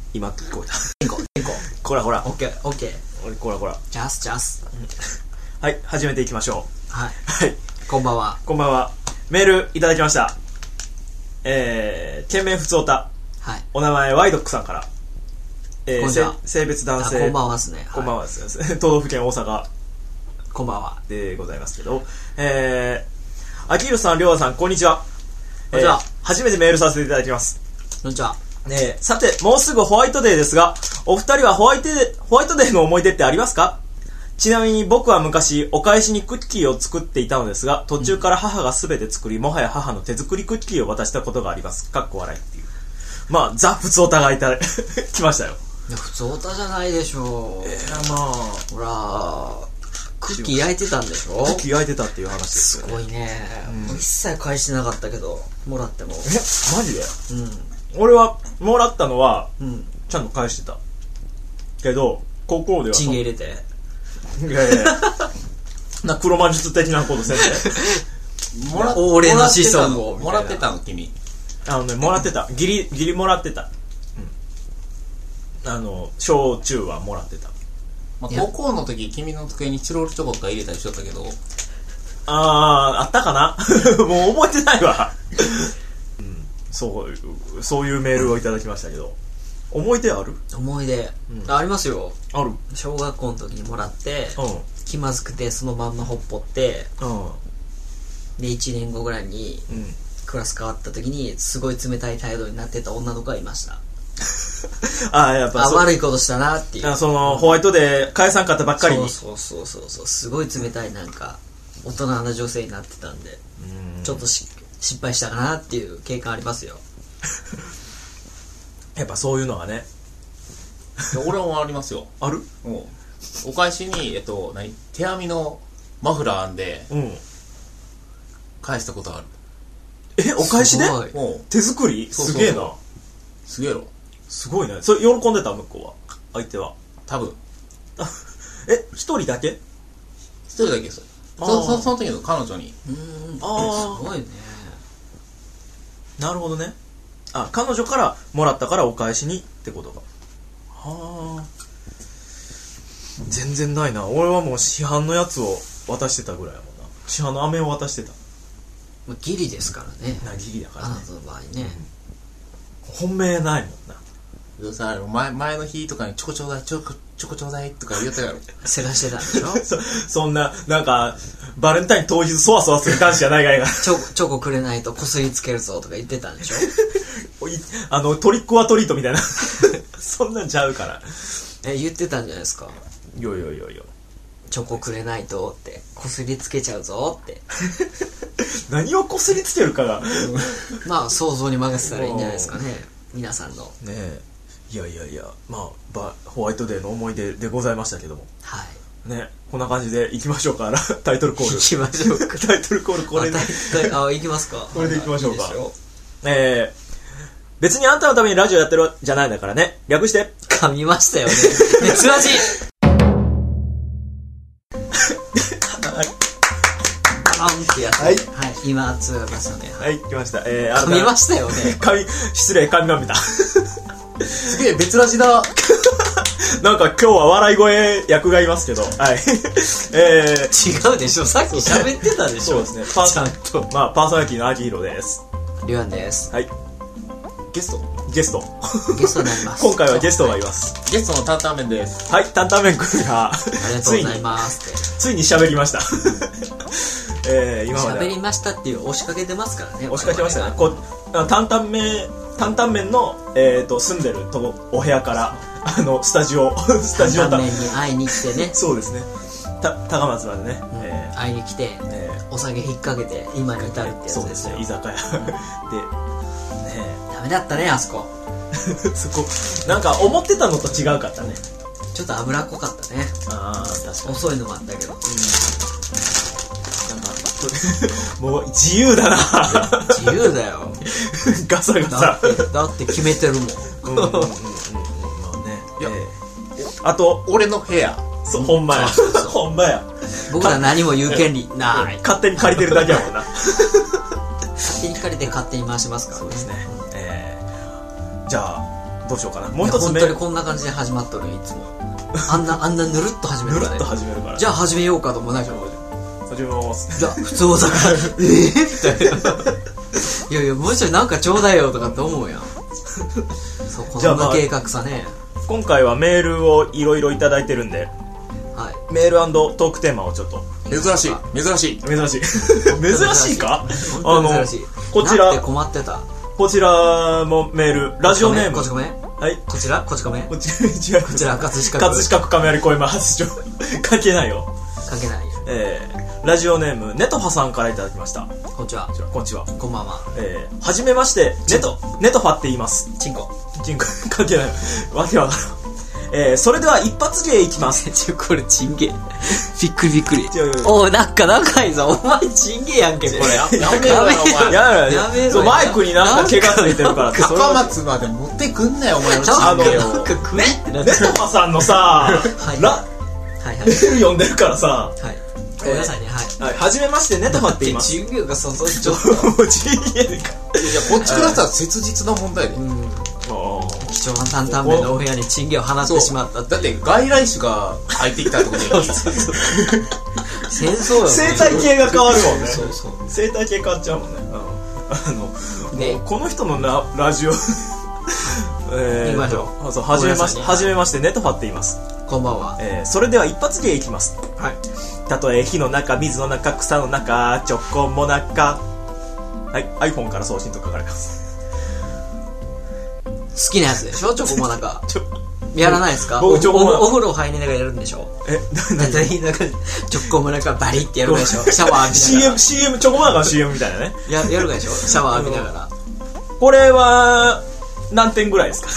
今聞こえた。 テンコ。 こらこら。 オッケー、オッケー。 俺こらこら。 ジャス。 はい、始めていきましょう。 はい。 はい。 こんばんは。 こんばんは。メールいただきました。県名ふつおた。 はい。 お名前、ワイドックさんから。 こんにちは。 性別男性。 こんばんはですね。 こんばんはですね。都道府県大阪。 こんばんは。 でございますけど。あきひろさん、りょうさん、こんにちは。 こんにちは。 初めてメールさせていただきます。 こんにちは。 さて、もうすぐホワイトデーですが、お二人はホワイトデーの思い出ってありますか？ちなみに僕は昔、お返しにクッキーを作っていたのですが、途中から母が全て作り、もはや母の手作りクッキーを渡したことがあります。かっこ笑いっていう。まあ、ザ・普通お互い来ましたよ。 いや、普通オタじゃないでしょう。 まあ、 ほら、クッキー焼いてたんでしょ？ クッキー焼いてたっていう話ですすよね。 ごいね。もう一切返してなかったけど、もらっても。 マジで？ うん。 俺は、もらったのは、 うん。 ちゃんと返してた。けど、高校では。 チンゲ入れて。 いやいやな、黒魔術的なことせんで。 俺の子孫を。 もらってたの君。 もらってた。ギリもらってた。うん。小中はもらってた。 まあ、高校の時君の机にチロルチョコとか入れたりしとったけど。 あったかなもう覚えてないわ。うん。そういうメールをいただきましたけど。思い出ある？ 思い出、 うん、 ありますよ。 ある。 小学校の時にもらって、 うん、 気まずくてそのまんまほっぽって、 うん、 で1年後ぐらいに、 うん、 クラス変わった時にすごい冷たい態度になってた女の子がいました。 やっぱ悪いことしたなっていう。 ホワイトで返さんかったばっかりに。 そうすごい冷たいなんか大人な女性になってたんで、ちょっと失敗したかなっていう経験ありますよ。 やっぱそういうのがね。 俺もありますよ。 ある？ お返しに、手編みのマフラー編んで、返したことある。 お返しで？手作り？ そうすげえな。 すげえろ。 すごいね。それ喜んでた？向こうは。相手は。 多分。 一人だけ？ 一人だけその時の彼女に。 すごいね。 なるほどね。彼女からもらったからお返しにってことか。はあ。全然ないな。俺はもう市販のやつを渡してたぐらいやもんな。市販の飴を渡してた。 ギリですからね。 ギリだからね。 あなたの場合ね。 本命ないもんな。 さ、前の日とかにチョコちょうだいとか言ったやろ。 せらしてたんでしょ。 そんな、なんか、バレンタイン当日そわそわする男子じゃないがいが。 チョコくれないとこすりつけるぞとか言ってたんでしょ。 トリックはトリートみたいな。そんなんちゃうから。 言ってたんじゃないですか。 いや。 チョコくれないとってこすりつけちゃうぞって。 何をこすりつけるかが。 まあ想像に任せたらいいんじゃないですかね。皆さんの。 ねえ。いや。まあ、ホワイトデーの思い出でございましたけども。 はい。 ね、こんな感じで行きましょうか。タイトルコール。 行きましょうか。 タイトルコールこれで。 行きますか。 これで行きましょうか。 いいですよ。 別にあんたのためにラジオやってるじゃないんだからね。略して。 噛みましたよね。熱味。ってやつ。はい。今通話ましたね。 はい、来ました。 噛みましたよね。 失礼、噛みまみた。 すげえ、別ラジだ。 なんか今日は笑い声役がいますけど、はい。 違うでしょ、さっき喋ってたでしょ。 そうですね。ちゃんと。まあ、パーソナリティのあきひろです。 りゅうあんです。 はい。ゲストゲストになります。 今回はゲストがいます。 ゲストの担々麺です。 はい、担々麺くんが、 ありがとうございますって。 ついに喋りました。今まで。 喋りましたっていう押しかけてますからね。 押しかけましたね。担々麺の、住んでるお部屋から、スタジオ担々麺に会いに来てね。 そうですね。高松までね。 会いに来て、お酒引っ掛けて、今に至るってやつですよ。 そうですね、居酒屋。で、 ダメだったね、あそこ。 そこ、なんか思ってたのと違うかったね。 ちょっと脂っこかったね。 確かに。 遅いのもあったけど。 なんか、もう自由だな。 自由だよ。 ガサガサ。 だって決めてるもん。 まあね。あと、 俺の部屋。 そう、ほんまや。ほんまや。 僕ら何も言う権利ない。 勝手に借りてるだけやもんな。 勝手に借りて勝手に回しますからね。 そうですね。じゃあ、 どうしようかな。もう一つ本当にこんな感じで始まっとるよいつも。あんなぬるっと始めるからね。 ぬるっと始めるから。 じゃあ始めようかともないじゃん。 始めます。 じゃあ普通だからみたいないやいやもうちょいなんかちょうだいよとかって思うやん。そうこんな計画さね。 今回はメールをいろいろいただいてるんで、 はい、 メール&トークテーマをちょっと。 珍しい珍しい珍しいか。 珍しい。 こちらなんて困ってた。 こちらもメール、ラジオネームこち亀。 はい。 こちらこち亀。 違う。こちら葛飾区亀有小山発祥。関係ないよ。 関係ないよ。 ラジオネームネトファさんからいただきました。 こんにちは。 こんにちは。 こんばんは。 はじめまして、ネトファって言います。 チンコ関係ない。わけわからん。それでは一発芸いきます。 これチンゲびっくりおいなんか長いぞ。お前チンゲやんけこれ。 やめろよお前。 やめろ。そうマイクになんか毛がついてるからって。 高松まで持ってくんなよお前のチンゲを。 なんか食えってなって。 ネトファさんのさ、メール読んでるからさ。 はい。ごめんなさいね。はい。 はじめましてネトファって言います。 チンゲがそのちょっと。チンゲでか。 いやこっちからしたら切実な問題で。 貴重な担々麺のお部屋にチンゲを放ってしまったって。 だって外来種が入ってきたところに戦争よね。 生態系が変わるもんね。 そう生態系変わっちゃうもんね。もうこの人のラジオ言いましょう。 そうはじめましてネトファって言います。 こんばんは。 それでは一発芸いきます。 はい。 たとえ火の中水の中草の中チョコモナカ。はい、 iPhone から送信と書かれてます。 好きなやつでしょチョコモナカ。やらないですか。 僕チョコモナカお風呂入りながらやるんでしょ。なんかチョコモナカバリってやるでしょ。シャワー浴びながら。 CM チョコモナカの CM みたいなね。 やるでしょシャワー浴びながら。 これは何点ぐらいですか。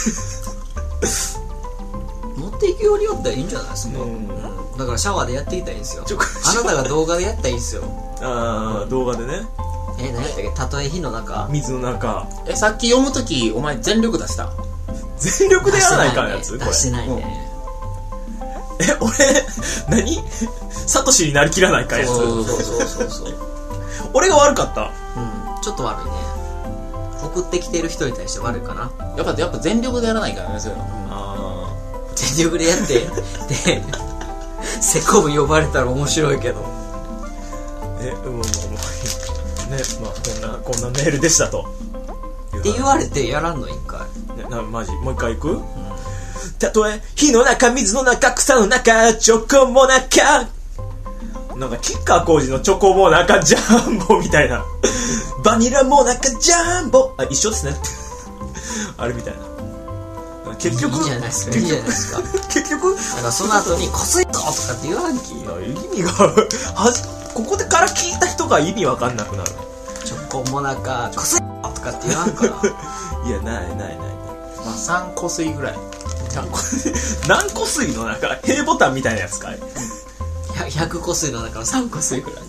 持っていくようによったらいいんじゃないですか。だからシャワーでやっていたらいいんですよ。あなたが動画でやったらいいんですよ。 動画でね。 何やったっけ。たとえ火の中水の中。 さっき読むときお前全力出した。 全力でやらないかんやつ。 出してないね。 俺何サトシになりきらないかんやつ。 そう俺が悪かった。 ちょっと悪いね。送ってきてる人に対して悪いかな。 やっぱ全力でやらないからねそういうの。 全力でやってでセコム呼ばれたら面白いけど。 もうね、まあこんなメールでしたと。 って言われてやらんの一回。 マジもう一回行く？たとえ火の中水の中草の中チョコモナカ。なんかキッカー工事のチョコモナカジャンボみたいな。バニラモナカジャンボ。一緒ですね。あれみたいな。結局いいじゃないですか。いいじゃないですか。 結局なんかその後にこすいとかって言わんき。 意味がここでから聞いた人が意味わかんなくなる。 チョコモナカこすいとかって言わんから。 いやない。 まあ3個水ぐらい。 何個水のなんか平ボタンみたいなやつかい。 100個水の中の3個水ぐらい。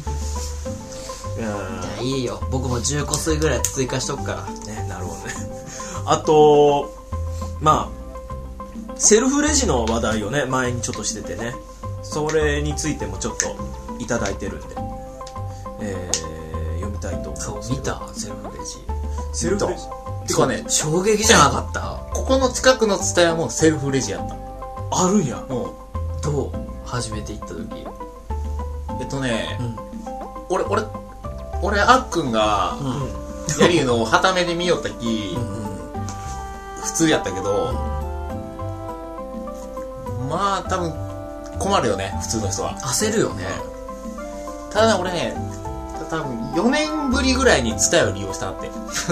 いやいいよ。僕も10個水ぐらい追加しとくからね。なるほどね。あとまあセルフレジの話題をね前にちょっとしててね、それについてもちょっといただいてるんで、読みたいと思います。 そう見たセルフレジ。 セルフレジてかね衝撃じゃなかった。 ここの近くのツタヤもセルフレジやった。 あるんや。 どう初めて行った時。 俺あっくんがやりゆのをはためで見よったき普通やったけど、まあ多分困るよね普通の人は。 焦るよね。 ただ俺ね多分4年ぶりぐらいにツタヤを利用したって。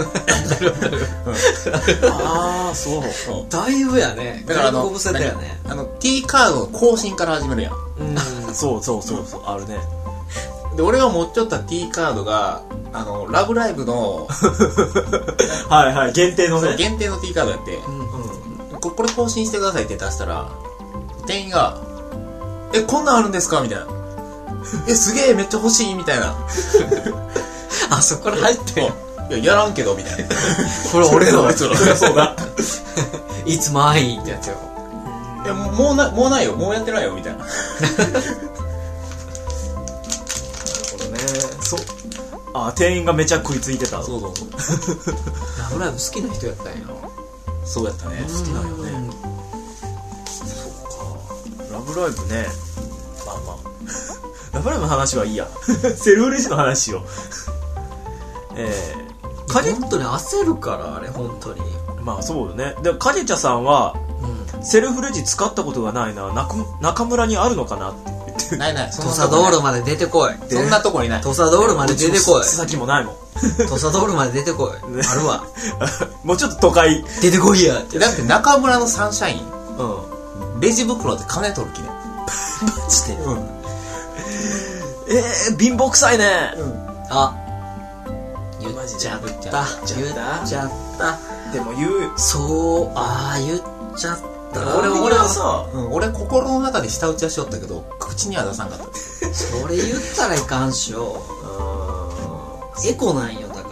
ああそうだいぶやね。 だからご無沙汰やね。 T カードの更新から始めるやん。 そうあるね。 で俺が持っちゃった T カードがラブライブのはい限定のね。 限定の T カードやって、これ更新してくださいって出したら店員がこんなんあるんですかみたいな。すげえめっちゃ欲しいみたいな。 あそこから入っていややらんけどみたいな。 これ俺のそうだ。 いつも愛ってやつよ。 いやもうないよもうやってないよみたいな。 店員がめちゃ食いついてた。 そうラブライブ好きな人やったんや。 そうやったね。 好きなんよね。そうか。ラブライブね。まあまあ。ラブライブの話はいいや。セルフレジの話しよう。 本当に焦るからあれ本当に。 まあそうよね。でカジチャさんは、セルフレジ使ったことがないな、中村にあるのかなって言って。 ないない。 土佐道路まで出てこい。 そんなとこにない。 土佐道路まで出てこい。 須崎もないもん。 土佐道路まで出てこい。あるわ。 もうちょっと都会。 出てこいやって。 だって中村のサンシャイン、 うん。 レジ袋で金取る気ね。 マジで。貧乏くさいね。 あ、言っちゃった。言っちゃった。 でも言う。 そう、言っちゃった。 俺はさ、俺心の中で舌打ちはしよったけど、口には出さんかった。 それ言ったらいかんしょ。エコなんよ、だから。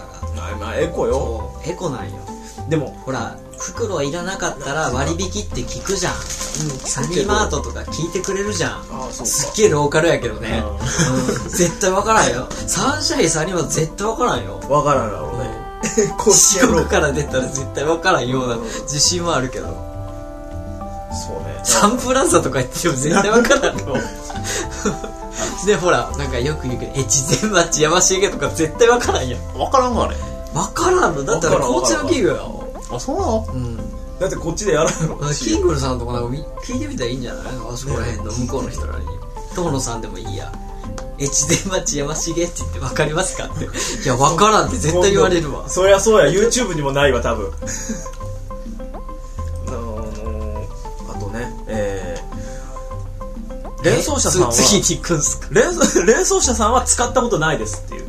まあエコよ。 そう、エコなんよ。 でも、 ほら、袋いらなかったら割引って聞くじゃん。サニーマートとか聞いてくれるじゃん。すっげえローカルやけどね。絶対わからんよ。サンシャインサニーマート絶対わからんよ。 わからんだろうね。 四国から出たら絶対わからんような自信はあるけど。 そうね。 サンプラザとか言っても絶対わからんよ。で、ほら、なんかよく言うけど、越前町山重とか絶対わからんよ。 わからんがあれ。 わからんのだったら交通の企業よ。 あ、そうなの？ だってこっちでやらんの。 キングルさんとかなんか聞いてみたらいいんじゃない？あそこら辺の向こうの人らに。遠野さんでもいいや。越前町山重って言って分かりますかって。いや、分からんって絶対言われるわ。 そりゃそうや、YouTube にもないわ、多分。あとね、連想者さんは、 次に行くんすか？ 連想者さんは使ったことないですっていう。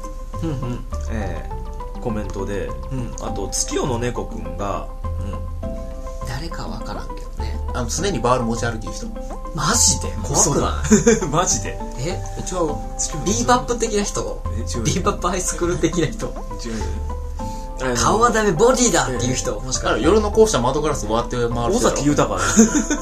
コメントで、あと月夜の猫くんが、 誰か分からんけどね。 常にバール持ち歩きる人。 マジで怖くない？ マジで。 違う。 ビーバップ的な人？ビーバップハイスクール的な人？顔はダメ、ボディだっていう人？もしかしたら夜の校舎窓ガラス割って回る人。 尾崎豊ね。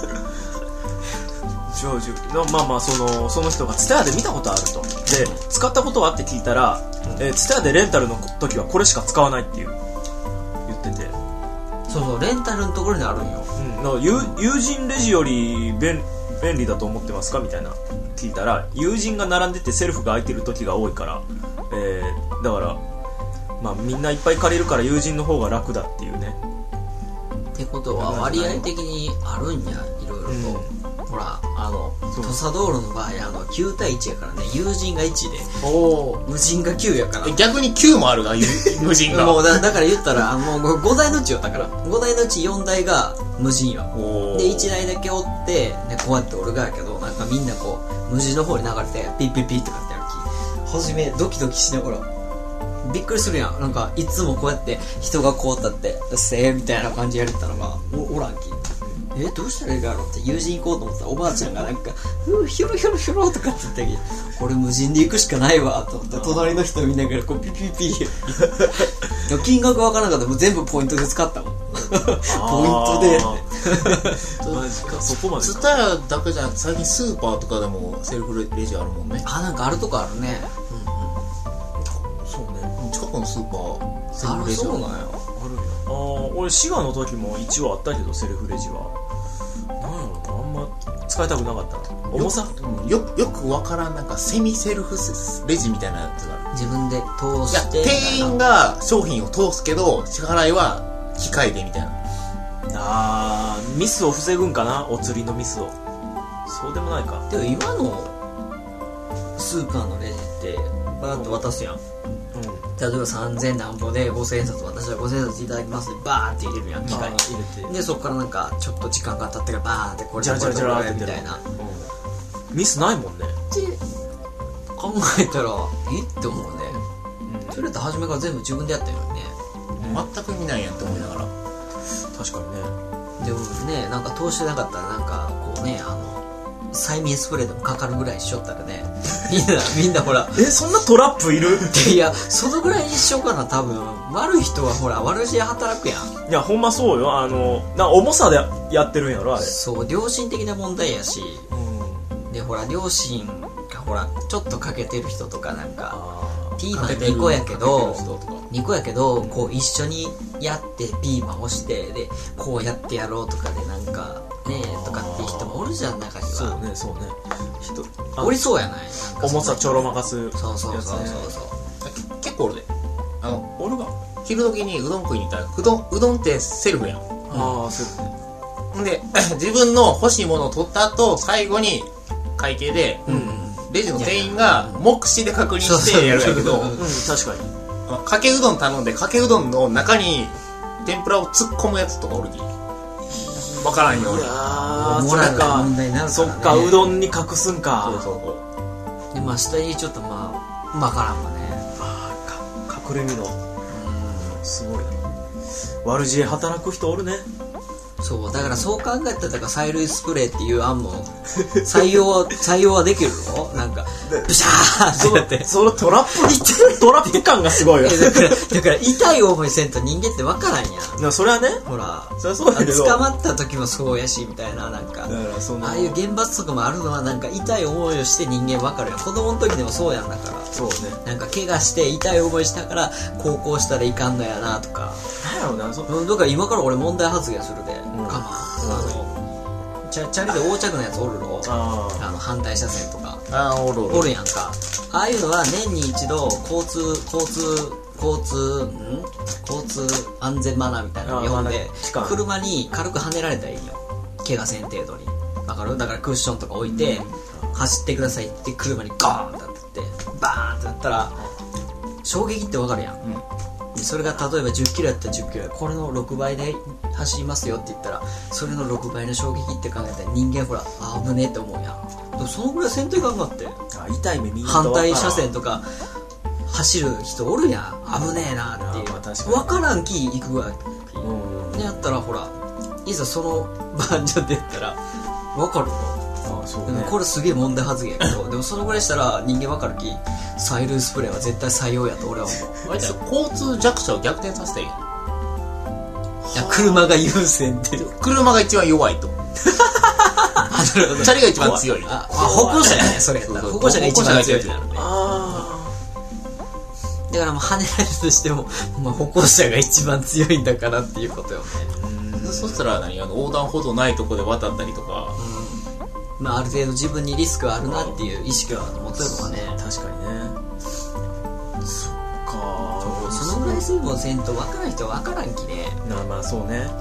まあまあその人がツタヤで見たことあると。で、使ったことはって聞いたら、ツタヤでレンタルの時はこれしか使わないって言ってて。 そうレンタルのところにあるんよ。 友人レジより便利だと思ってますかみたいな聞いたら、友人が並んでてセルフが空いてる時が多いから、だからまあみんないっぱい借りるから友人の方が楽だっていうね。 ってことは割合的にあるんや、いろいろと。ほら、土佐道路の場合、9対1やからね、友人が1で、無人が9やから。 逆に9もあるが、無人が。 もうだから言ったら、もう5台のうちよ、だから。5台のうち4台が無人よ。で、1台だけおって、ね、こうやって俺がやけど、なんかみんなこう、無人の方に流れて、ピッピッピッとかってやる気。はじめ、ドキドキしながら、びっくりするやん。なんか、いつもこうやって人がこう立って、みたいな感じやれたのが、おらんき。どうしたらいいかなって友人行こうと思ったらおばあちゃんがなんかヒョロヒョロヒョロとかって言ったけど、俺無人で行くしかないわと思って隣の人見ながらこうピピピ金額わからなかったらもう全部ポイントで使ったもん。ポイントでマジか、そこまでツタヤだけじゃなくて最近スーパーとかでもセルフレジあるもんね。 なんかあるとこあるね。 そうね、 近くのスーパーセルフレジそうなんや。 あるよ。俺滋賀の時も一応あったけどセルフレジはなんやろな、あんま使いたくなかったな。重さよくわからん、なんかセミセルフレジみたいなやつがある。 自分で通して店員が商品を通すけど支払いは機械でみたいな。 ミスを防ぐんかな、お釣りのミスを。そうでもないか。 でも今のスーパーのレジってバーッと渡すやん。例えば3000何歩で5000円札、私は5000円札いただきますでバーって入れるやん、機械に入れて。でそこからなんかちょっと時間が経ってからバーってこれジャラジャラジャラってみたいな、 ミスないもんねって考えたらって思うね。それって初めから全部自分でやったよね。 全く意味ないやんって思いながら。 確かにね。 でもね、なんか通してなかったらなんかこうね、催眠スプレーでもかかるぐらいしよったらね、みんなほらそんなトラップいる？ いや、そのぐらいにしようかな。多分悪い人はほら悪知恵働くやん。 いやほんまそうよ。重さでやってるんやろあれ。 そう、良心的な問題やし、でほら両親がほらちょっと欠けてる人とかなんか T マン2個やけど 2個やけどこう一緒にやってピーマン押してでこうやってやろうとかでなんかねとかっていう人もおるじゃん、中には。 そうねおりそうやない、なんか重さちょろまかすやつね。 そう結構おるで。 おるが昼時にうどん食いに行ったら、うどんってセルフやん。 ああ、そうで、自分の欲しいものを取った後、最後に会計で、レジの店員が目視で確認してやるんやけど、 確かに。 かけうどん頼んで、かけうどんの中に天ぷらを突っ込むやつとかおるき。わからんように。 モラルな問題になるからね。 そっか、うどんに隠すんか。 そうで、まあ下にちょっとまあわからんわね。 隠れみの。すごいな。悪知恵働く人おるね。 そう、だからそう考えたら催涙スプレーっていう案も採用はできるの？なんかブシャーってやってそのトラップ感がすごいよ。 だから痛い思いせんと人間って分からんやん。 それはね、 ほらそれはそうだけど、 捕まった時もそうやしみたいな、なんかああいう厳罰とかもあるのはなんか痛い思いをして人間分かるやん。子供の時でもそうやんだから。 そうね。 なんか怪我して痛い思いしたから高校したらいかんのやなとか。 なんやろうな、 だから今から俺問題発言するで、チャリで横着のやつおるろ、反対車線とかおるやんか。ああいうのは年に一度交通安全マナーみたいなのを読んで車に軽く跳ねられたらいいよ、怪我せん程度に。わかる？だからクッションとか置いて、走ってくださいって車にゴーンって当たってバーンってなったら衝撃ってわかるやん、それが例えば10キロやったら10キロや、これの6倍で走りますよって言ったらそれの6倍の衝撃って考えたら人間ほら危ねえって思うやん。でもそのぐらいせんといかんかって、痛い目見んと反対車線とか走る人おるやん、危ねえなっていう、分からんき行くわけでやったらほらいざそのバージョンでやったら分かるの。でもこれすげえ問題発言やけどでもそのぐらいしたら人間分かるき催涙スプレーは絶対採用やと俺は思う。 交通弱者を逆転させたらいい。 いや、車が優先って車が一番弱いとチャリが一番強い。 歩行者やね、それやったら歩行者が一番強いってなるね。だからもう跳ねられるとしても、まあ、歩行者が一番強いんだからっていうことよね。 そしたら横断歩道ないとこで渡ったりとか、 まあ、ある程度自分にリスクがあるなっていう意識は持てるのはね。確かにね。そっか。そのぐらい水分せんと分からん人は分からんきね。 まあそうね。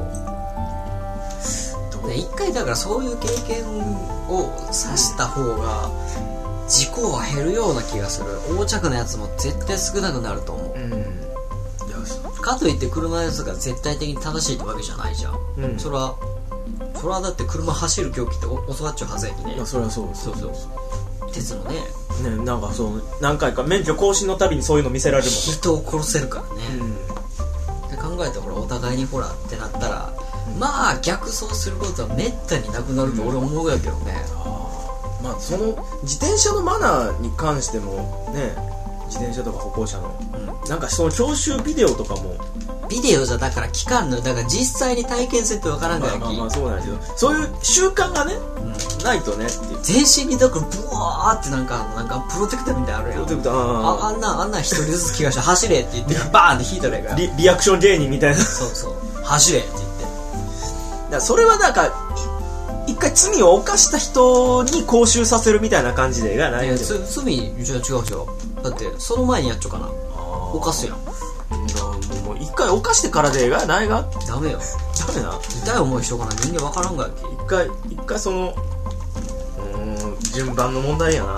一回だからそういう経験をさした方が事故は減るような気がする。横着のやつも絶対少なくなると思う。かといって車のやつが絶対的に正しいってわけじゃないじゃん。それはだって車走る凶器って教わっちゃうはずやきね。それはそう鉄のね。 なんか何回か免許更新のたびにそういうの見せられるもんね。 人を殺せるからね。って考えたらほらお互いにほらってなったら、まあ逆走することはめったになくなると俺は思うやけどね。 まあその自転車のマナーに関してもね、自転車とか歩行者の、なんかその教習ビデオとかもビデオじゃだから聞かんのよ。だから実際に体験せんと分からんがやき。 まあそうなんですけど、そういう習慣がね、ないとねっていう。 全身にだからブワーってなんかプロテクターみたいなのあるやん。あんな一人ずつ気がして走れって言ってバーンって引いたらいいから。 リアクション芸人みたいな。 走れって言って。 だからそれはなんか一回罪を犯した人に講習させるみたいな感じでがない。 罪じゃ違うでしょ。だってその前にやっちゃうかな。犯すやん。 もう一回犯してからでがないがダメよ。 ダメな。 痛い思いしとかな人間分からんがやき。 一回その順番の問題やな。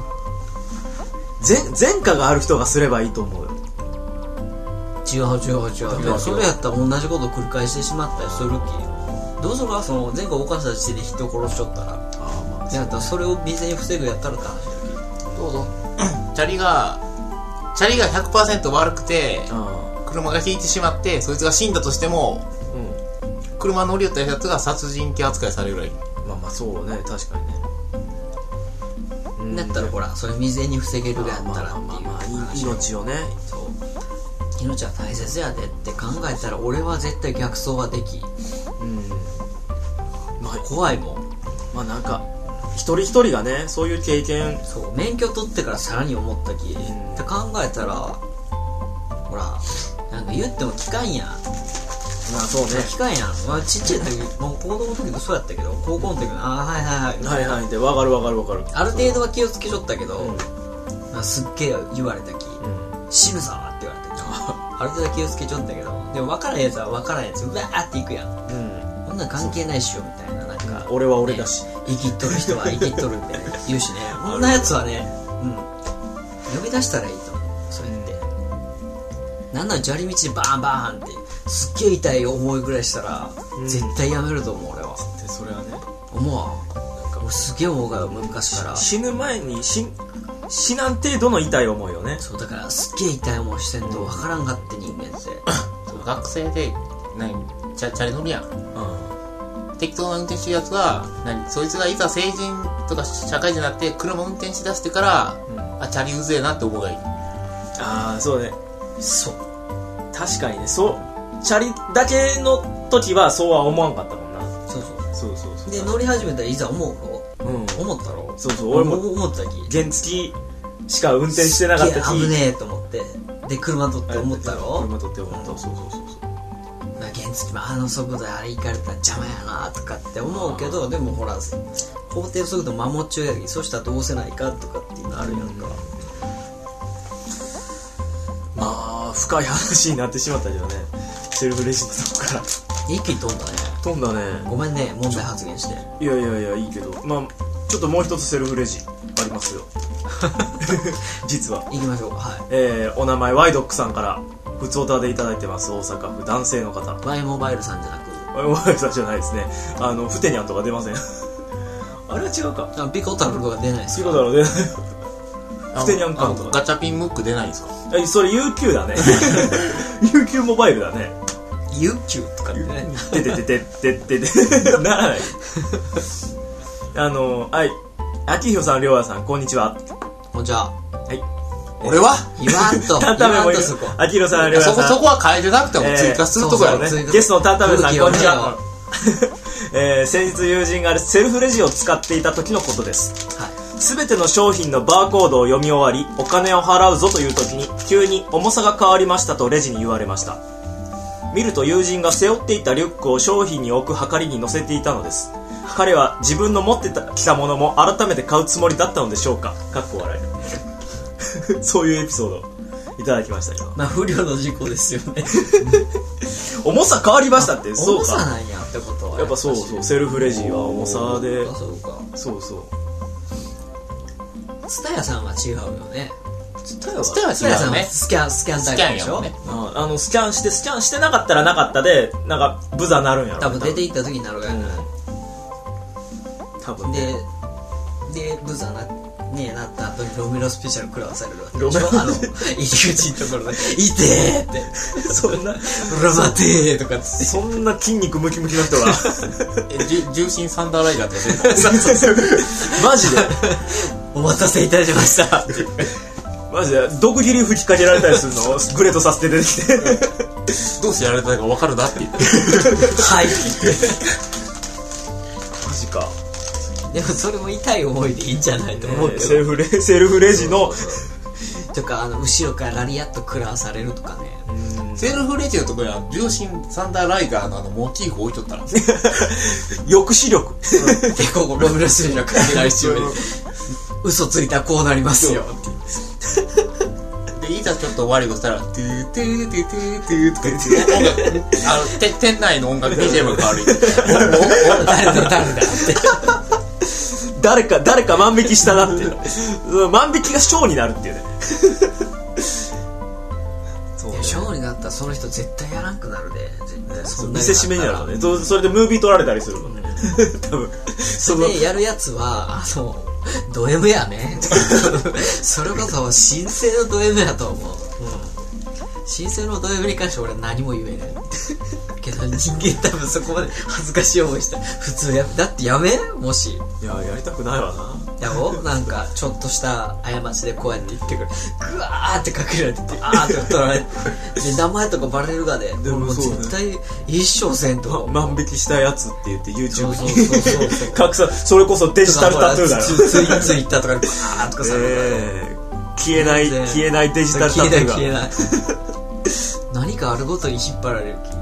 前科がある人がすればいいと思うよ。 違う。それやったら同じことを繰り返してしまったりするき。どうするかその前科を犯した時で人を殺しちゃったら。やったらそれを未然に防ぐやったらって話やき。 どうぞ。チャリが 100% 悪くて車が引いてしまってそいつが死んだとしても、車乗り寄ったやつが殺人鬼扱いされるぐらい。 まあそうね、確かにね。 だったらほらそれ未然に防げるがやったらっていう命をね。 命は大切やでって考えたら俺は絶対逆走はでき。まあ怖いもん。 まあなんか一人一人がね、そういう経験。 免許取ってからさらに思ったきって考えたらほらなんか言っても聞かんやん。 まあそうね。 聞かんやん。まあ、ちっちゃい時もう子供の時もそうやったけど、高校の時ああはいはいはいはいはいでわかるわかるわかる。 ある程度は気をつけちょったけど、まあ、すっげえ言われたき、死ぬぞって言われたきある程度は気をつけちょったけど、でも分からんやつは分からんやつうわーっていくやん。こんなん関係ないっしょみたいな、なんか、 俺は俺だし、 生きっとる人は生きっとるって言うしねこんなやつはね、呼び出したらいいと思う。そうやって、なんなら砂利道でバーンバーンってすっげえ痛い思いぐらいしたら、絶対やめると思う俺は。 でそれはね思うわ。もうすげえ思うから昔から死ぬ前に死なん程度の痛い思いよね。 そうだからすっげえ痛い思いしてんと分からんかって人間って学生でチャリ乗るやん、適当な運転してるやつはそいつがいざ成人とか社会人になって車運転しだしてから、チャリうぜえなって思うがいい。 ああそうね。 そう確かにね。そうチャリだけの時はそうは思わんかったもんな。 そうで乗り始めたらいざ思うろ、思ったろ。 そう俺も思ったき原付しか運転してなかったき危ねえと思ってで車取って思ったろ。 車取って思った。そうまあ原付もあの速度であれ行かれたら邪魔やなとかって思うけど、でもほら法定速度守っちゃうやきそしたらどうせないかとかっていうのあるやんか。 まあ深い話になってしまったけどね。セルフレジのとこから一気に飛んだね。 飛んだね。 ごめんね問題発言して。 いやいいけど、まあちょっともう一つセルフレジありますよ実は行きましょう。はい。 お名前ワイドックさんから普通オタでいただいてます。大阪府男性の方。 ワイモバイルさんじゃなくワイモバイルさんじゃないですね。フテニャンとか出ませんあれは違うか。 ピコタルとか出ないですか。 ピコタル出ないフテニャンカンとかガチャピンムック出ないんですか。 それ UQ だねUQ モバイルだね。 UQ とかってねてならないはい秋広さん、りょうやさん、こんにちは。 もうじゃあはい俺は言わんとタンタメもいる。秋広さん、りょうやさん、 そこは変えてなくても追加するところやね。 ゲストのタンタメさん、こんにちは先日友人がセルフレジを使っていた時のことです。すべての商品のバーコードを読み終わりお金を払うぞという時に急に重さが変わりましたとレジに言われました。見ると友人が背負っていたリュックを商品に置くはかりに乗せていたのです。彼は自分の持ってきたものも改めて買うつもりだったのでしょうか。かっこ笑いそういうエピソードいただきましたよ。 まあ不良の事故ですよね重さ変わりましたって。そうか、 重さなんやってことはやっぱそうセルフレジは重さで。 そうツタヤさんは違うよね。 ツタヤはスキャンタイプでしょ。 スキャンしてなかったらなかったでなんかブザなるんやろ。 多分出て行った時になるやん、多分でブザなった後にロメロスペシャル食らわされるわけでしょ。入り口のところで「痛え!」ってそんな 「裏待て!」とかってそんな筋肉ムキムキの人が重心サンダーライダーとか出たマジでお待たせいたしましたってマジで毒斬り吹きかけられたりするのグレートさせて出てきてどうしてやられたか分かるなって言ってはいって言ってマジか。 でもそれも痛い思いでいいんじゃないと思うけど、 セルフレジのとか後ろからラリアット食らわされるとかね。 セルフレジのところには重心サンダーライダーのモチーフ置いとったら抑止力でここロメロスペシャルかけないし嘘ついたらこうなりますよってでいざちょっと悪いことしたらトゥートゥートゥートゥートゥーとか言って店内の音楽 BGM が変わる誰だって誰か万引きしたなって万引きがショーになるっていうねそうね。ショーになったらその人絶対やらんくなるで。そんな見せしめになるのね。それでムービー撮られたりするのね多分それでやるやつはド M やねそれこそ神聖のド M やと思う、神聖のド M に関して俺は何も言えないけど人間多分そこまで恥ずかしい思いした普通だってやめもしいややりたくないわな。 やろなんかちょっとした過ちでこうやって言ってくるグワーってかけられてあーって取られてで名前とかバレるがで俺もう絶対一生せんと万引きしたやつって言って YouTube にそう拡散。それこそデジタルタトゥーだよツイッターとかでバーとかされる消えないデジタルタトゥーが消えないかあるごとに引っ張られる気。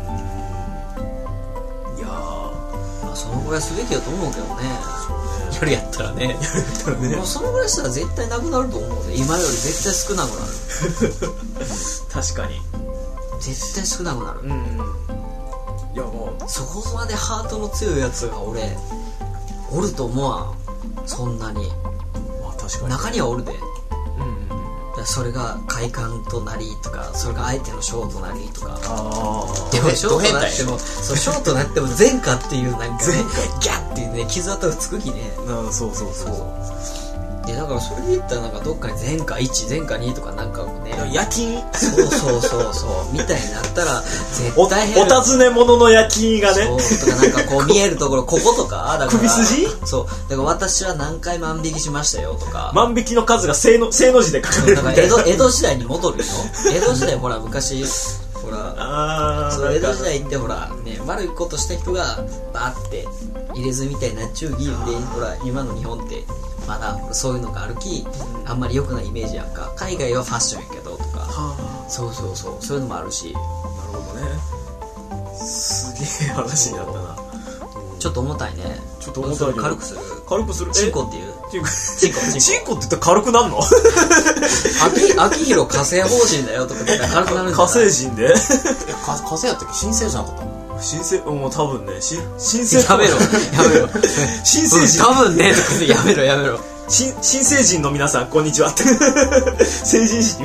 いやまあそのぐらいすべきだと思うけどね。 やるやったらね。 もうそのぐらいしたら絶対なくなると思うね。今より絶対少なくなる。 確かに。 絶対少なくなる。 いやもうそこまでハートの強いやつが俺おると思わん。そんなに。 まあ確かに。 中にはおるで。それが快感となりとか、それが相手のショーとなりとか。でもショートなっても、そうショートなっても前科っていうなんかね、ギャッっていうね、傷跡がつくきね。 そうそうそう。 でだからそれで言ったらなんかどっかに前科1、前科2とかなんかね。 夜勤。 そうみたいになったら絶対お尋ね者の夜勤がね。 そうとかなんかこう見えるところこことかだから首筋。 そうだから私は何回万引きしましたよとか。 万引きの数が正の字で書かれるみたいな。 江戸時代に戻るよ。江戸時代ほら昔ほらそう江戸時代ってほらね悪いことした人がバーって入れ墨みたいになっちゅう議員でほら今の日本ってまだそういうのがあるき、あんまり良くないイメージやんか。海外はファッションやけどとか、そういうのもあるし。 なるほどね。すげえ話になったな。 ちょっと重たいね。 ちょっと重たいけど軽くする。 軽くする。 チンコっていう。 チンコって言ったら軽くなるの？ 秋広火星法人だよとか言ったら軽くなるんじゃない？ 火星人で？ 火星やったっけ？新星じゃなかったの？ 新星、もう多分ね、新星やめろ新星人多分ねとかやめろ新星人の皆さんこんにちは成人式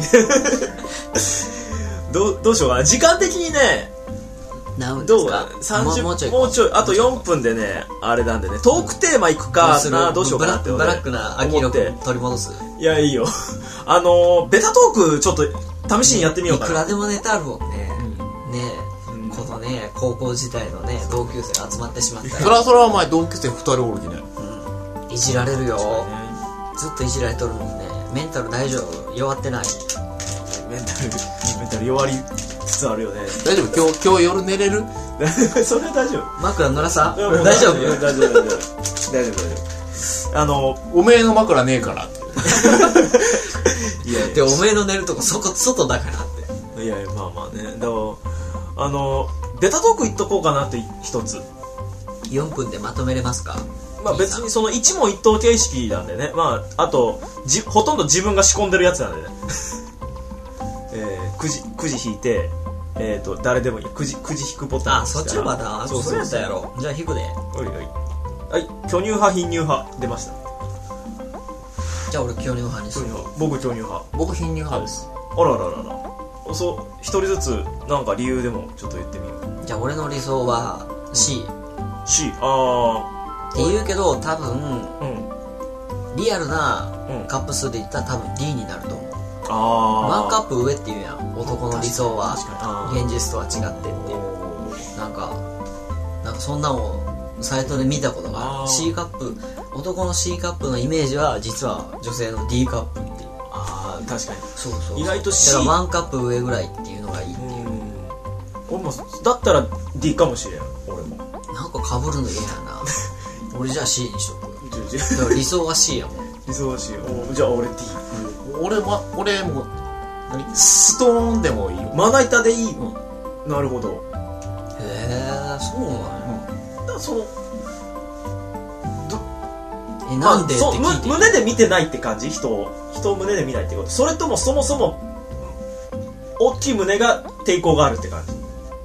どうしようかな。時間的にねどうか 30 もうちょいあと4分でねあれなんでね、トークテーマいくかな。どうしようかなってブラックな秋広君取り戻す。 いやいいよベタトークちょっと試しにやってみようかな。 いくらでもネタあるもんね。このね高校時代のね同級生が集まってしまったらそれはお前同級生2人おるきね。 いじられるよ。ずっといじられとるもんね。メンタル大丈夫？弱ってない？ メンタル弱りつつあるよね。 大丈夫？今日夜寝れる？ それは大丈夫。 枕濡らさ？ 大丈夫？ 大丈夫。 おめえの枕ねえからって。 いやでおめえの寝るとこ外だからって。 いやまあね。だからベタトーク言っとこうかなって一つ。 4分でまとめれますか？ まあ別にその一問一答形式なんでね。まああとほとんど自分が仕込んでるやつなんでね。くじ引いて誰でもいい。くじ引くボタン。 あ、そっちのパターン。そうやったやろ。じゃあ引くで。 はい、巨乳派貧乳派出ました。 じゃあ俺巨乳派にする。 僕巨乳派。 僕貧乳派です。 あらそう一人ずつなんか理由でもちょっと言ってみよう。 じゃあ俺の理想は C。って言うけど多分リアルなカップ数で言ったら多分 D になると思う。ワンカップ上っていうやん、男の理想は。現実とは違ってっていう。なんかそんなもんサイトで見たことがある。C カップ、男の C カップのイメージは実は女性の D カップっていう。 確かに。 そう意外と C。 だからワンカップ上ぐらいっていうのがいいっていう。 俺もだったら D かもしれん。俺もなんか被るの嫌やな。俺じゃあ C にしとく。だから理想は C やもん。 理想は C。じゃあ俺 D。 俺もストーンでもいいよ。 まな板でいい。なるほど。 へえ、そうなんや。 だからそのなんでって聞いて。 胸で見てないって感じ？人を胸で見ないってこと？それともそもそも大きい胸が抵抗があるって感じ？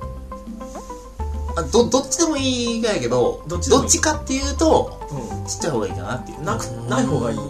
どっちでもいいがやけど、どっちかっていうとちっちゃい方がいいかなっていう。 ない方がいい。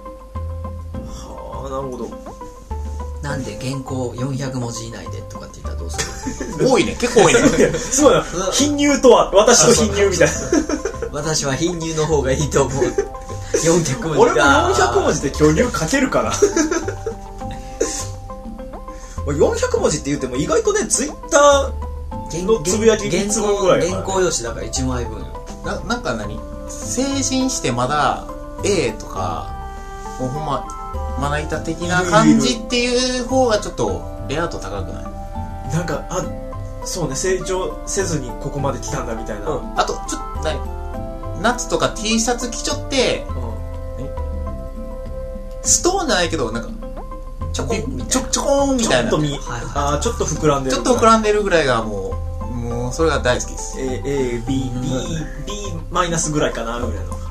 なるほど。 なんで原稿400文字以内でとかって言ったらどうする？ 多いね、結構多いね。 そうだ、貧乳とは私と貧乳みたいな。 私は貧乳の方がいいと思う。400文字か。 俺も400文字で巨乳書けるかな。400文字って言っても意外とね、ツイッターのつぶやき3つ分ぐらい。 原稿用紙だから1枚分よ。 なんか成人してまだ A とかもうほんままな板的な感じっていう方がちょっとレア度高くない？ なんかそうね、成長せずにここまで来たんだみたいな。 あとちょっと夏とか T シャツ着ちょって、ストーンじゃないけどなんかちちょこんみたいな。 ちょこーんみたいな。 ちょっとちょっと膨らんでる。 ちょっと膨らんでるぐらいがもうそれが大好きです。 B マイナスぐらいかな、ぐらいの。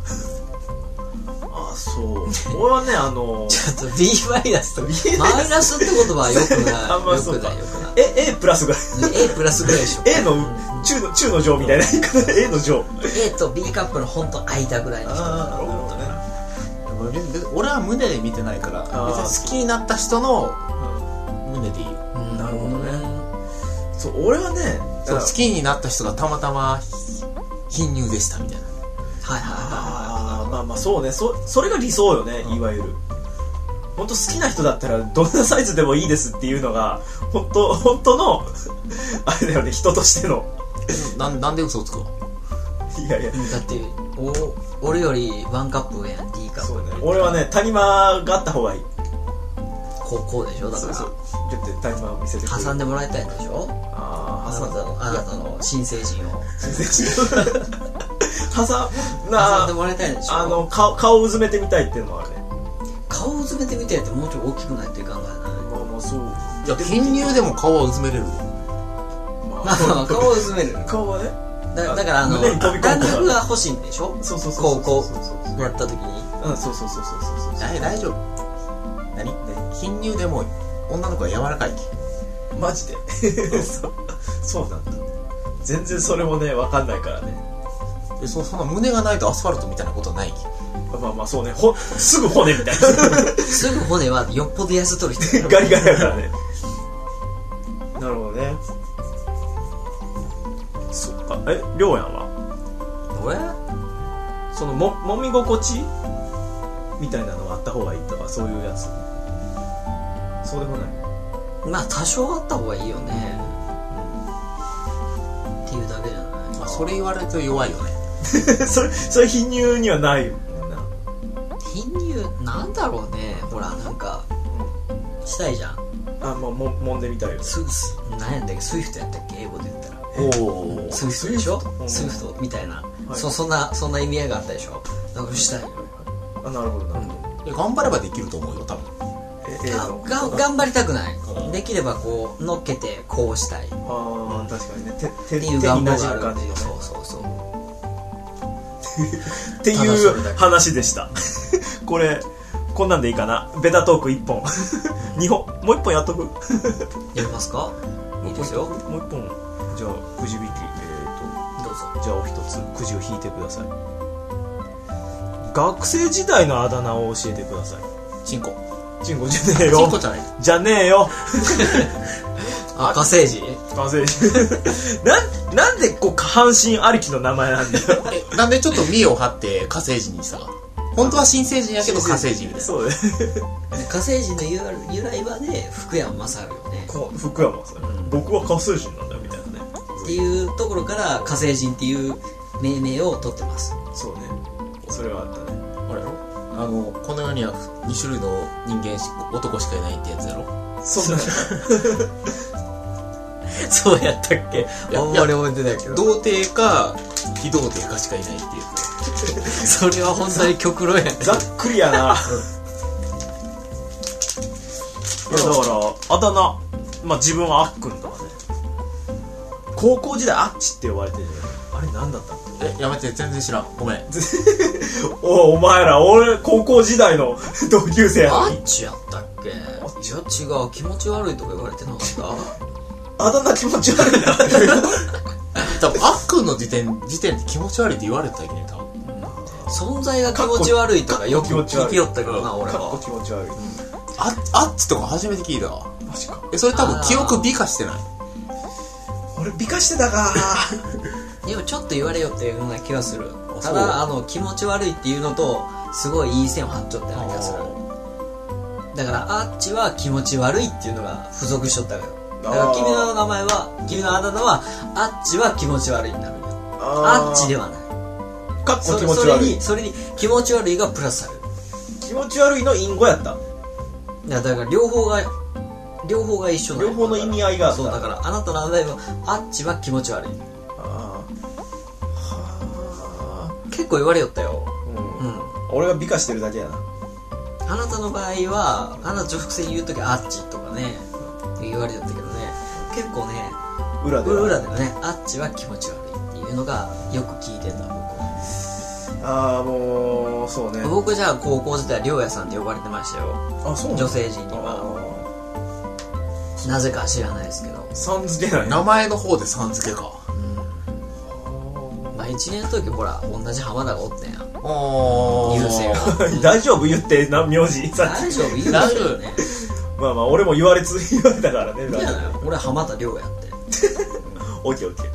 そう。俺はね、 ちょっと B マイナスとマイナスって言葉はよくない。 あんまそうか。 よくない。 A プラスぐらい。 A プラスぐらいでしょ。 A の中の上みたいな言い方。A の上。 A と B カップのほんと間ぐらいの人なんだろうね。 俺は胸で見てないから別に好きになった人の胸でいいよ。 なるほどね。そう、俺はね、 好きになった人がたまたま貧乳でしたみたいな。 まあそうね、それが理想よね、いわゆる。本当好きな人だったらどんなサイズでもいいですっていうのが本当のあれだよね、人としての。 なんで嘘をつくの？ いやだって俺よりワンカップ上やん。 D カップ。 そうね、俺はね、谷間があった方がいい。 こうでしょ。だからそうちょっと谷間を見せてくれる。 挟んでもらいたいんでしょ。あなたの新成人を挟んでもらいたいんでしょ。 顔をうずめてみたいっていうのはあるね。 顔をうずめてみたいってもうちょい大きくないといかんがな。 まあそう。 いや、貧乳でも顔はうずめれる。 顔をうずめる。 顔はね。 だから胸に飛び込む弾力が欲しいんでしょ。 そうこうやった時に。 そう。 大丈夫。何？貧乳でも女の子は柔らかい。 マジで。そうなんだ。全然それもね、分かんないからね。 そんな胸がないとアスファルトみたいなことはない。 まあそうね、すぐ骨みたいな。 すぐ骨はよっぽど痩せとる人。 ガリガリだからね。なるほどね。そっか。りょうやんは俺その揉み心地みたいなのがあった方がいいとか、そういうやつ。そうでもない。 まあ多少あった方がいいよね。っていうだけじゃない。 それ言われると弱いよね。 それ貧乳にはないよな。 貧乳なんだろうね。ほらなんかしたいじゃん。 揉んでみたいよ。 何やったっけ、スイフトやったっけ、英語で言ったら。スイフトでしょ。スイフトみたいな、そんな意味合いがあったでしょ。だからしたいよ。 なるほどなるほど。 頑張ればできると思うよ、多分。 頑張りたくない。できればこう乗っけてこうしたい。 確かにね。 っていう願望がある感じ。そうっていう話でした。こんなんでいいかな。ベタトーク1本2本、もう1本やっとく。 やりますか。いいですよ。 もう1本。じゃあくじ引き、 どうぞ。 じゃあお一つくじを引いてください。学生時代のあだ名を教えてください。 チンコじゃねえよ。 チンコじゃない。 じゃねえよ。 火星人。 なんでこう下半身ありきの名前なんだよ。 なんでちょっと見栄を張って火星人にしたか。本当は新成人やけど火星人みたいな。 そうね。 火星人の由来はね、福山雅治よね。 福山さん、僕は火星人なんだみたいなね。 っていうところから火星人っていう命名を取ってます。 そうね。それはあったね。 あれやろ。この世には2種類の人間男しかいないってやつやろ。 そんな。 そうやったっけ。あんまり覚えてないけど。 童貞か非童貞かしかいないっていう。 それは本当に極論やね。 ざっくりやな。いやだからあだ名、自分はあっくんとかね。高校時代あっちって呼ばれてるじゃん。あれ何だったの？ やめて、全然知らん。ごめん。 お前ら、俺高校時代の同級生やのに。 あっちやったっけ。いや違う、気持ち悪いとか言われてなかった。 あだ名気持ち悪いな。 多分あっくんの時点で気持ち悪いって言われたけど、多分存在が気持ち悪いとかよく聞きよったけどな、俺は。 気持ち悪い。 あっちとか初めて聞いたわ。 マジか。 それ多分記憶美化してない。 俺美化してたか。 でもちょっと言われよっていうような気がする。ただ気持ち悪いっていうのとすごいいい線を張っちゃったような気がする。だからあっちは気持ち悪いっていうのが付属しとったよ。だから君の名前は、君のあだ名はあっちは気持ち悪いになるよ。あっちではない。 かっこ気持ち悪い。 それに気持ち悪いがプラスされる。 気持ち悪いの隠語やった。 いやだから両方が一緒なの。 両方の意味合いがあった。 そうだからあなたの名前はあっちは気持ち悪い。結構言われよったよ。 俺が美化してるだけやな。 あなたの場合はあなた直伏線言うときあっちとかね言われてたけどね、結構ね裏ではねあっちは気持ち悪いっていうのがよく聞いてた僕は。 もうそうね。 僕じゃあ高校時代りょうやさんって呼ばれてましたよ。 そう女性陣にはなぜか知らないですけど。 さん付けない名前の方でさん付けか。 まあ1年の時ほら同じ浜田がおったやん。優勢が大丈夫言ってな名字さ大丈夫言う大丈夫ね。 まあ俺も言われたからね。 いや俺浜田亮やってオッケーね。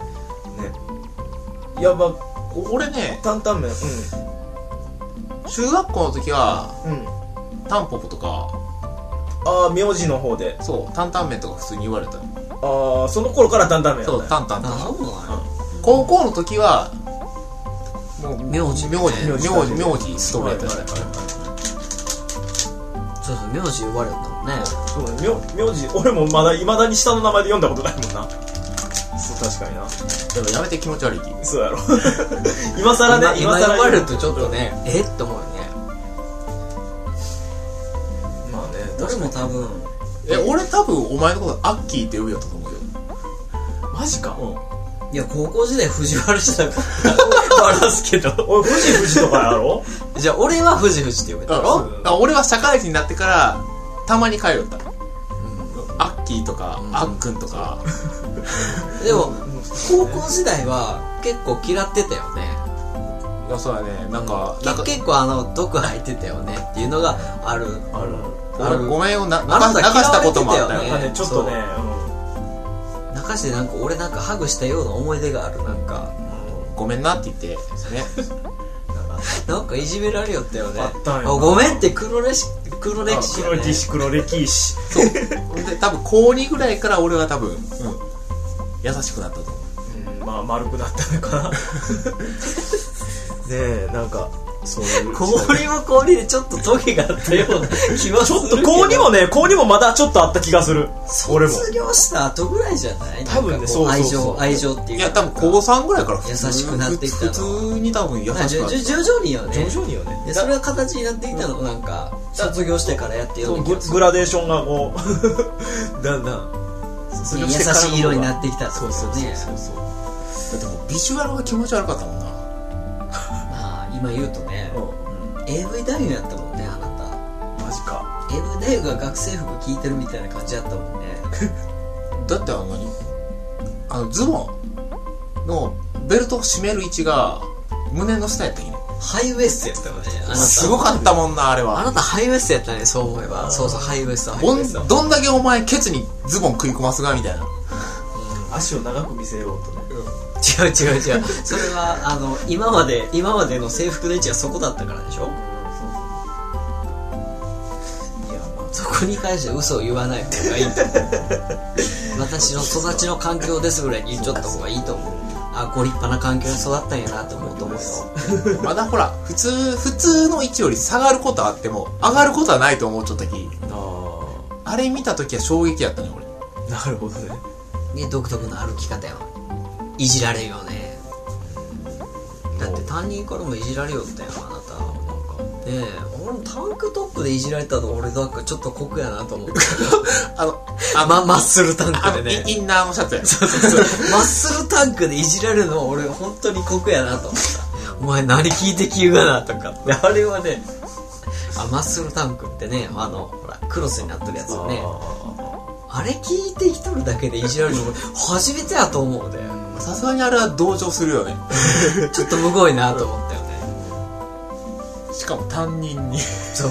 いや俺ね担々麺中学校の時はタンポポとか名字の方でそう担々麺とか普通に言われた。 その頃から担々麺やった。 そう担々とか。 そうなんや。 高校の時はもう名字ストレートしたから。 そう名字呼ばれたもんね。 そうだね。名字俺も未だに下の名前で読んだことないもんな。そう確かにな。 でもやめて気持ち悪い気。 そうやろ。今更ね。 今呼ばれるとちょっとねって思うよね。 まあね。 俺も多分俺多分お前のことアッキーって呼ぶよと思うよ。 マジか。 いや高校時代藤原したから笑すけど俺藤とかやろ。 じゃあ俺は藤って呼べたろ。 俺は社会人になってからたまに通った。アッキーとかあっくんとか。 でも高校時代は結構嫌ってたよね。 いやそうだね。なんか結構毒入ってたよねっていうのがある。 ごめんよ流したこともあったよね。 ちょっとね。 中してなんか俺なんかハグしたような思い出がある。なんかごめんなって言ってですね。 なんかいじめられよったよね。 あったんよ。 ごめんって黒歴史やね。 黒歴史。 そう。で多分高2ぐらいから俺は多分優しくなったと思う。 まあ丸くなったのかな。ねえなんかそういう氷も氷でちょっとトゲがあったような気はするけど。 ちょっと氷もまだちょっとあった気がする。俺も卒業した後ぐらいじゃない？ 多分ね。そう愛情っていう。 いや多分高3ぐらいから優しくなってきたの。 普通に多分優しくなった。 徐々によね。 徐々によね。 でそれは形になってきたのなんか卒業してからやってよ。 グラデーションがこうだんだん優しい色になってきたってことね。 そうでもビジュアルが気持ち悪かったもんな。 まあ今言うとね、AV 男優やったもんねあなた。 マジか。 AV 男優が学生服着いてるみたいな感じやったもんね。 だってズボンのベルトを締める位置が胸の下やったんやね。 ハイウエストやったよねあなた。 すごかったもんなあれは。 あなたハイウエストやったねそう思えば。そうハイウエスト。 どんだけお前ケツにズボン食い込ますがみたいな。 足を長く見せようとね。 違うそれは今までの制服の位置がそこだったからでしょ。そこに関して嘘を言わない方がいいと思う。私の育ちの環境ですぐらいに言っちゃった方がいいと思う。ご立派な環境に育ったんやなと思うと思うよ。 まだほら普通の位置より下がることはあっても上がることはないと思うちょっとき。あれ見た時は衝撃やったね俺。 なるほどね。 独特の歩き方よ。いじられるよね。だって担任からもいじられよったよあなた。なんか俺もタンクトップでいじられたの俺なんかちょっと酷やなと思ってマッスルタンクでねインナーのシャツや。 そうマッスルタンクでいじられるの俺本当に酷やなと思った。お前何聞いてきゆうがなとかってあれはねマッスルタンクってねほらクロスになってるやつよね。あれ聞いてきとるだけでいじられるの初めてやと思うで。 さすがにあれは同情するよね。 ちょっとむごいなと思ったよね。 しかも担任に。 そう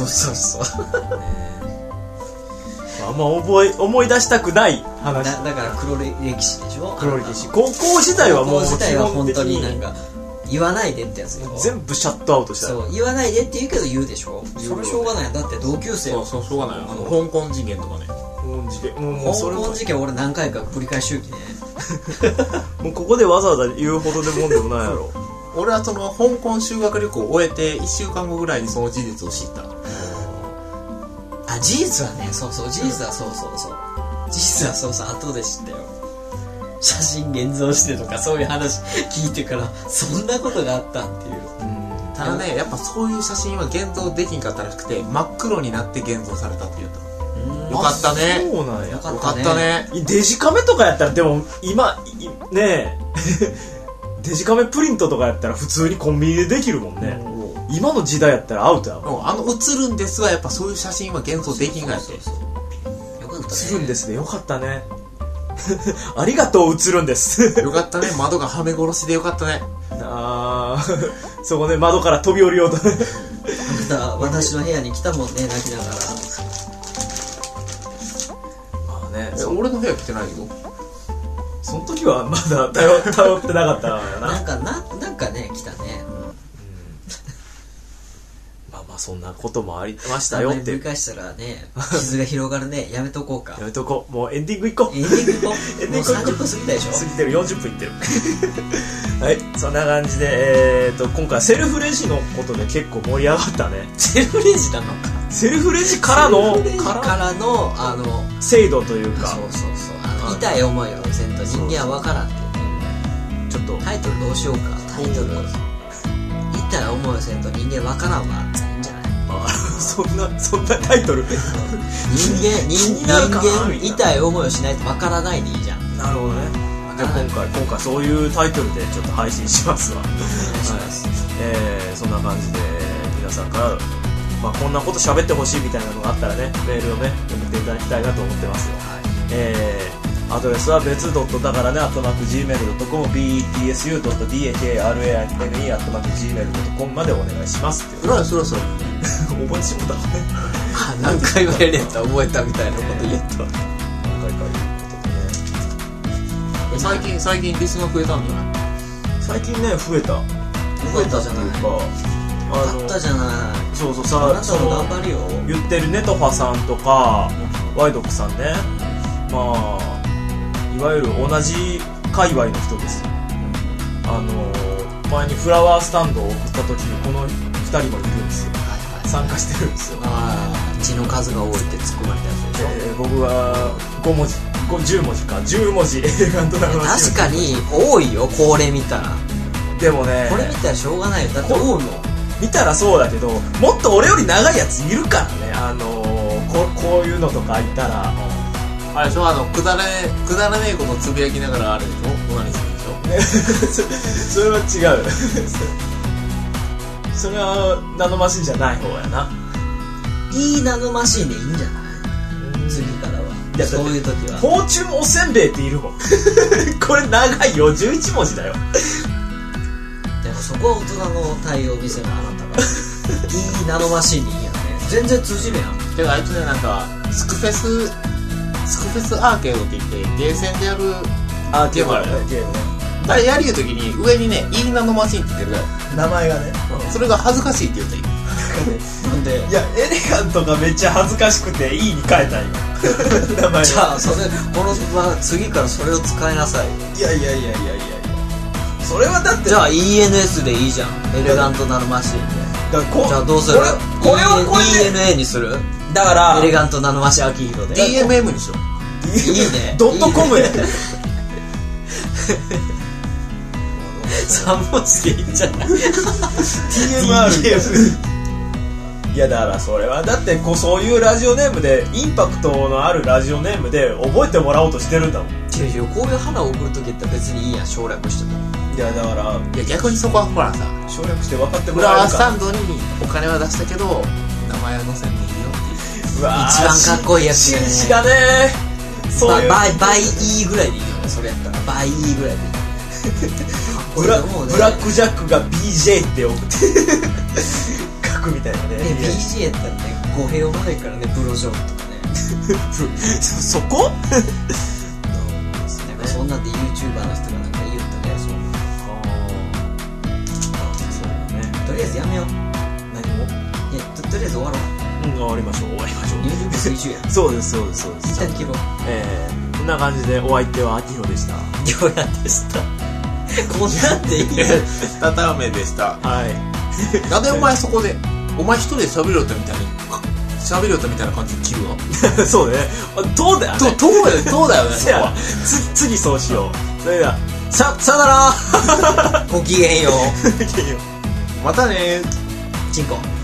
あんま思い出したくない話だから黒歴史でしょ。 黒歴史。高校自体はもう高校自体は本当になんか言わないでってやつよ。 全部シャットアウトした。 そう言わないでって言うけど言うでしょ。それしょうがない。だって同級生よ。 そうしょうがない。香港事件とかね。 香港事件俺何回か繰り返し周期ね。 もうここでわざわざ言うほどでもんでもないやろ。 俺はその香港修学旅行を終えて1週間後ぐらいにその事実を知った。 事実はね事実はそう事実は後で知ったよ。写真現像してとかそういう話聞いてからそんなことがあったんっていう。 ただね、やっぱそういう写真は現像できんかったらしくて、真っ黒になって現像されたって言うと。よかったね。 そうなんや。 よかよかったね。 デジカメとかやったら、でも今ねデジカメプリントとかやったら普通にコンビニでできるもんね。今の時代やったらアウトやもん。 映るんですはやっぱそういう写真は現像できんがやって。 よかったね。 映るんですね。よかったね。ありがとう、映るんです。 よかったね。窓がはめ殺しでよかったね。 そこね、窓から飛び降りようと。 あんた私の部屋に来たもんね、泣きながら。 まあね、 俺の部屋来てないよ。 その時はまだ頼ってなかったからな。 なんかね、来たね。 まあそんなこともありましたよって。 繰り返したらね、傷が広がるね。やめとこうか。 やめとこう。もうエンディング行こう。 エンディング行こう。もう30分過ぎたでしょ。 過ぎてる。40分いってる。はい、そんな感じで、今回セルフレジのことで結構盛り上がったね。 セルフレジなのか。 セルフレジからの制度というか。 そう痛い思いをせんと人間は分からんっていうね。 ちょっとタイトルどうしようか。タイトル痛い思いをせんと人間分からんわ。いいんじゃない？ そんなタイトル。 人間痛い思いをしないと分からないでいいじゃん。 なるほどね。じゃあ今回そういうタイトルでちょっと配信しますわ。お願いします。そんな感じで皆さんから、こんなこと喋ってほしいみたいなのがあったらね、メールをね送っていただきたいなと思ってますよ。アドレスは別だからね@gmail.com btsu.dakarane@gmail.com までお願いしますっていう。 そろそろ覚えてしまったね。 何回もやれた覚えたみたいなこと言った。 何回か言うことね。最近リスナー増えたんじゃない？ 最近ね増えたじゃないか。あったじゃない。 そうさ、 あなたも頑張るよ。 言ってるネトファさんとかワイドクさんね、いわゆる同じ界隈の人ですよ。前にフラワースタンドを送った時にこの2人もいるんですよ。参加してるんですよ。 血の数が多いって突っ込まれたやつでしょ。 僕は5文字10文字か10文字エレガントな話。 確かに多いよ、これ見たら。 でもね、 これ見たらしょうがないよ。だって多いもん。 見たらそうだけど、もっと俺より長いやついるからね。こういうのとかいたら、 あれでしょ、くだらねえことつぶやきながらあれでしょ、オナニーするでしょ。 それは違う。それはナノマシンじゃない方やな。 いいナノマシンでいいんじゃない？次からは。そういう時は。 フォーチュンおせんべいっているもん。これ長いよ、11文字だよ。 でもそこは大人の対応を見せるあなたが。いいナノマシンでいいやんね。全然通じるやん。 けどあいつね、なんかスクフェスアーケードって言ってゲーセンでやるゲームあるよ。あれやりゆうときに上にね、いいナノマシンって言ってる名前がね、 それが恥ずかしいって言うといい。 なんで？ いや、エレガントがめっちゃ恥ずかしくていいに変えたいよ。名前。 じゃあ次からそれを使いなさい。 いや。それはだって。 じゃあ ENS でいいじゃん。エレガントナノマシンで。じゃあどうする？ これをこれで ENA にする？ だからエレガントナノマシンアキヒロで DMM にしよう。 いいね。 ドットコムや。 3文字でいいんじゃない？ TMR。いやだからそれはだってそういうラジオネームでインパクトのあるラジオネームで覚えてもらおうとしてるんだもん。 こういう花を送るときって別にいいやん、省略しても。 いやだから逆にそこはほらさ、 省略して分かってもフラワーらえるか。 スタンドにお金は出したけど名前は載せんでいいよっていう。 うわー、 一番かっこいいやつね。 紳士だね。そういう倍 E ぐらいでいいよね。それやったら倍 E ぐらいでいい。 ブラックジャックが BJ って送って書くみたいなね。 BJ やったらね、語弊をないからね、ブロジョーとかね。 そこ？ そんなんで YouTuber の人がなんか言ったね。 そうだね。 とりあえずやめよう。 何も？ いや、とりあえず終わろう。 終わりましょう。 YouTube 水中や。 そうです。 一旦切ろう。 こんな感じでお相手はアキヒロでした。 りょうやでした。こんなんでいいよ。 タタメでした。 はい。 なんでお前そこでお前一人で喋るよったみたいな感じで切るわ。 そうね。どうだよね。 どうだよね。そこは次そうしよう。それではさよなら。 ごきげんよう。 ごきげんよう。 またねチンコ